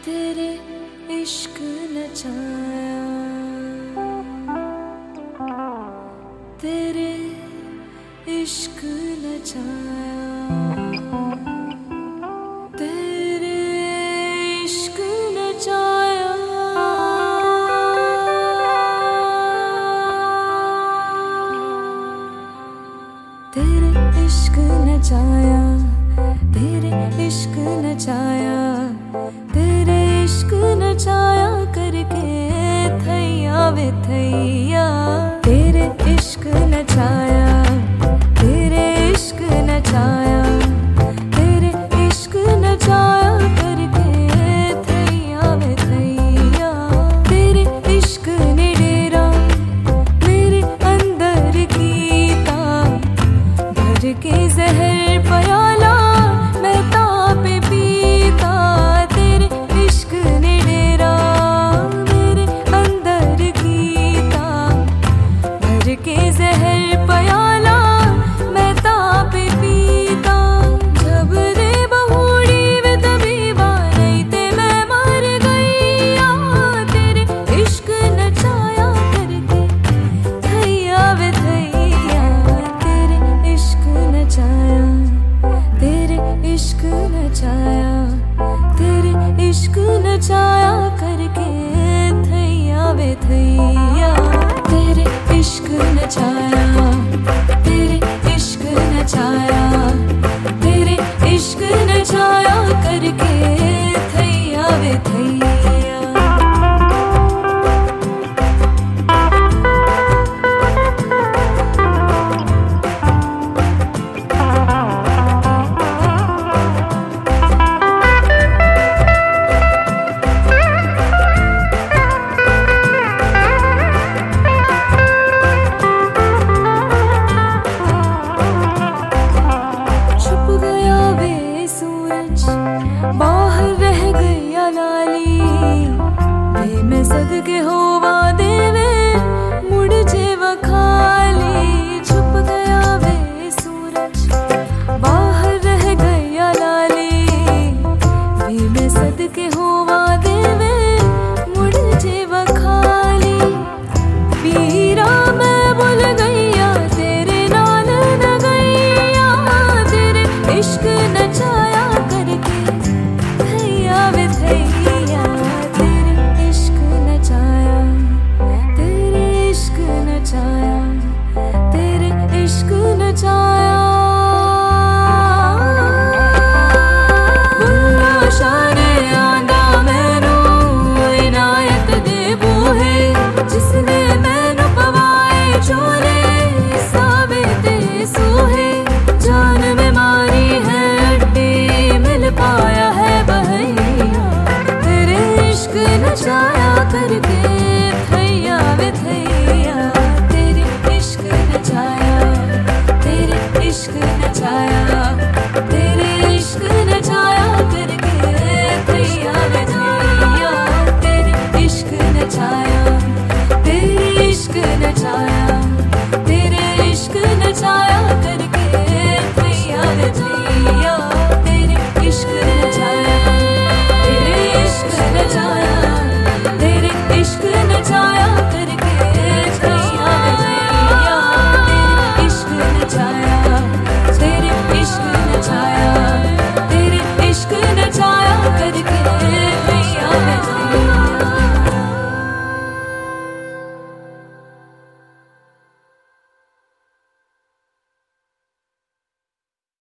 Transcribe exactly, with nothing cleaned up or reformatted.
तेरे इश्क नचाया, तेरे इश्क नचाया, तेरे इश्क नचाया, तेरे इश्क नचाया, तेरे इश्क नचाया, तेरे इश्क नचाया करके थैया वे थैया। तेरे इश्क नचाया, तेरे इश्क नचाया, तेरे इश्क नचाया करके थैया वे थैया। तेरे इश्क ने डेरा मेरे अंदर कीता, भर के जहर प्याला मैं ताप पीता। तेरे इश्क ने डेरा मेरे अंदर कीता, भर के जहर प्याला मैं ताप पीता। जब रे बहुड़ी वे तबीबा नहीं ते मैं मर गईया। तेरे इश्क नचाया करके थैया वे थैया। तेरे इश्क नचाया, तेरे इश्क नचाया, तेरे इश्क नचाया करके थैया वे थैया। तेरे इश्क नचाया, तेरे इश्क नचाया, तेरे इश्क नचाया करके थैया वे थैया। बाहर रह गया लाली वे मैं सदके हो